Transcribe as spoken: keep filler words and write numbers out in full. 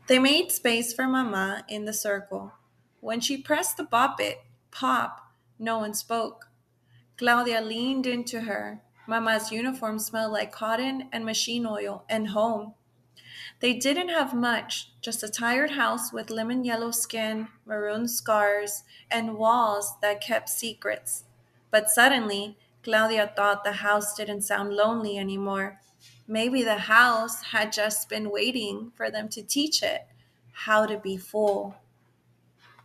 They made space for Mama in the circle. When she pressed the bop it, pop, no one spoke. Claudia leaned into her. Mama's uniform smelled like cotton and machine oil and home. They didn't have much, just a tired house with lemon yellow skin, maroon scars, and walls that kept secrets. But suddenly, Claudia thought the house didn't sound lonely anymore. Maybe the house had just been waiting for them to teach it how to be full.